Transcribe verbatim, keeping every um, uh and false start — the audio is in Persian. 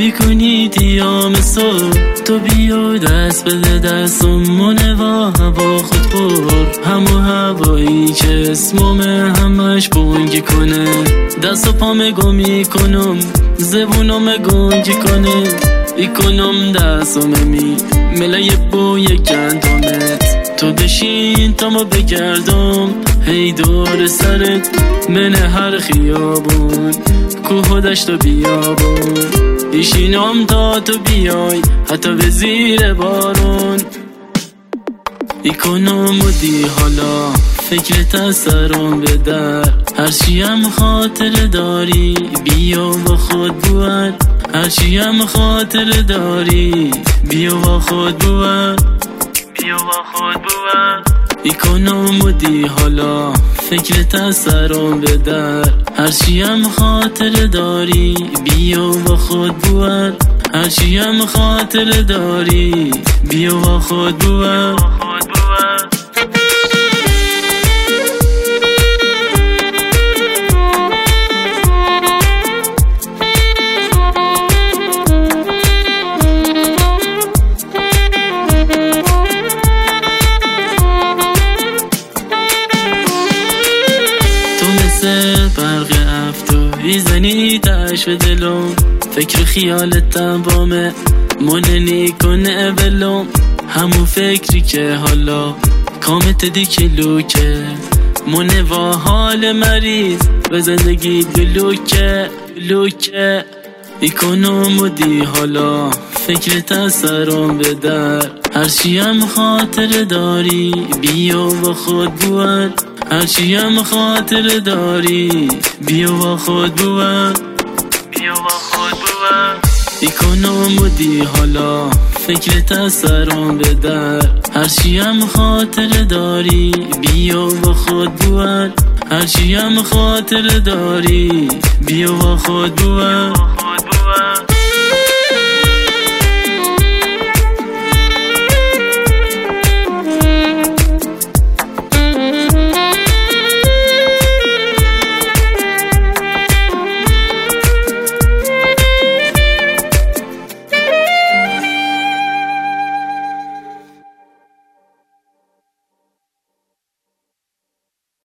میکنی دیام صبح. تو بیا دست بده دستم منه و هوا خود پر، همو هوایی که اسمومه همش بونگی کنه. دست و پامه گو میکنم زبونم گونگی کنه، ایکنم دستم می ملای بوی گندمت. تو بشین تا ما بگردم هی دور سرت من هر خیابون کوه و دشت و بیابون. ایشینم تا تو بیای حتی به زیر بارون. ایکنم و دی حالا فکرت از سرم به در، هرچی هم خاطر داری بیا با خود بور. هرچی هم خاطر داری بیا با خود بور، بیا با خود بور. ایکنم و دی حالا فکرت از سرم به در، هرچی هم خاطر داری بیا با خود بور. هرچی هم خاطر داری بیا با خود بور. برق افتو میزنی تش به دلم، فکر خیالتم بامه مننی کنه بلوم. همون فکری که حالا کامت دی کلوکه منه و حال مریض به زندگی دلوکه لوکه. ایکنم و دی حالا فکرت از سرم به در، هرچی هم خاطر داری بیا با خود بور. هرچی هم خاطر داری بیا با خود بور، بیا با خود بور. ایکنم و دی حالا فکرت از سرم به در، هرچی هم خاطر داری بیا با خود بور. هرچی هم خاطر داری بیا با خود بور.